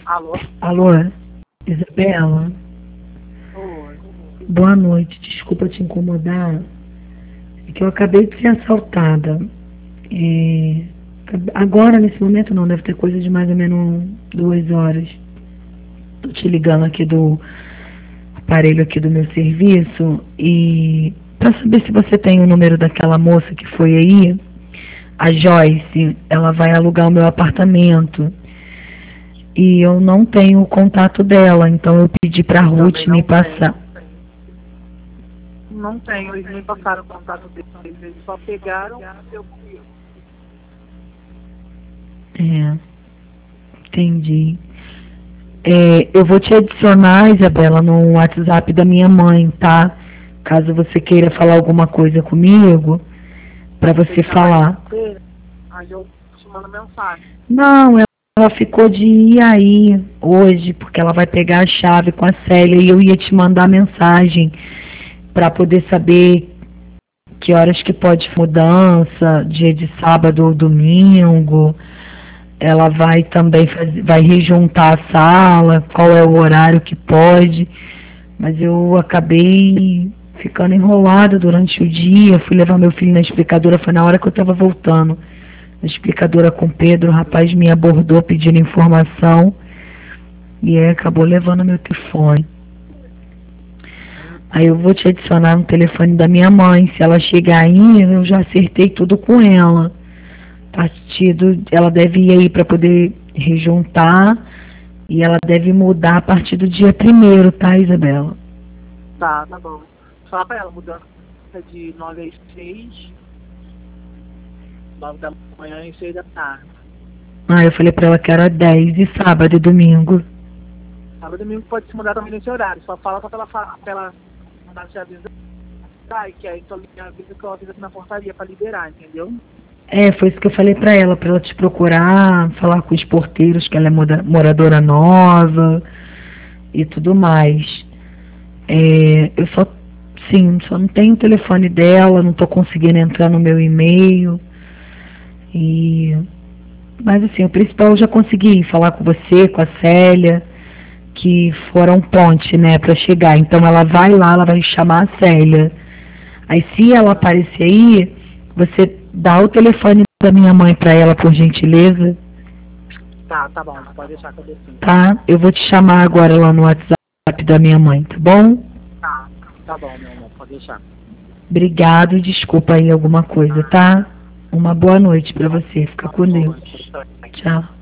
Alô? Alô, Isabela? Oi. Boa noite, desculpa te incomodar. É que eu acabei de ser assaltada. É, agora, nesse momento, não, deve ter coisa de mais ou menos 2 horas. Tô te ligando aqui do aparelho aqui do meu serviço e para saber se você tem o número daquela moça que foi aí, a Joyce, ela vai alugar o meu apartamento. E eu não tenho o contato dela, então eu pedi pra Ruth me passar. Não tenho, eles nem passaram o contato deles, eles só pegaram o seu currículo. É, entendi. Eu vou te adicionar, Isabela, no WhatsApp da minha mãe, tá? Caso você queira falar alguma coisa comigo, pra você falar. Aí eu te mando mensagem. Não, ela ficou de ir aí hoje, porque ela vai pegar a chave com a Célia e eu ia te mandar mensagem pra poder saber que horas que pode mudança, dia de sábado ou domingo. Ela vai também vai rejuntar a sala, qual é o horário que pode, mas eu acabei ficando enrolada durante o dia, fui levar meu filho na explicadora, foi na hora que eu estava voltando. Na explicadora com o Pedro, o rapaz me abordou pedindo informação e aí acabou levando meu telefone. Aí eu vou te adicionar no telefone da minha mãe, se ela chegar aí, eu já acertei tudo com ela. Partido, ela deve ir aí para poder rejuntar e ela deve mudar a partir do dia 1º, tá, Isabela? Tá bom. Fala pra ela, mudança de 9 às 6, 9 da manhã e 6 da tarde. Eu falei pra ela que era 10 e sábado e domingo. Sábado e domingo pode se mudar também nesse horário, só fala pra ela mandar te avisar, que aí então avisa que eu aviso aqui na portaria pra liberar, entendeu? Foi isso que eu falei pra ela te procurar, falar com os porteiros que ela é moradora nova e tudo mais. Eu só não tenho o telefone dela, não tô conseguindo entrar no meu e-mail. Mas assim, o principal eu já consegui falar com você, com a Célia, que foram ponte, né, pra chegar. Então ela vai lá, ela vai chamar a Célia. Aí se ela aparecer aí, você dá o telefone da minha mãe pra ela, por gentileza. Tá bom, pode deixar que eu decido. Tá? Eu vou te chamar agora lá no WhatsApp da minha mãe, tá bom? Tá bom, meu amor, pode deixar. Obrigado, desculpa aí alguma coisa, tá? Uma boa noite pra você. Fica com Deus. Tchau.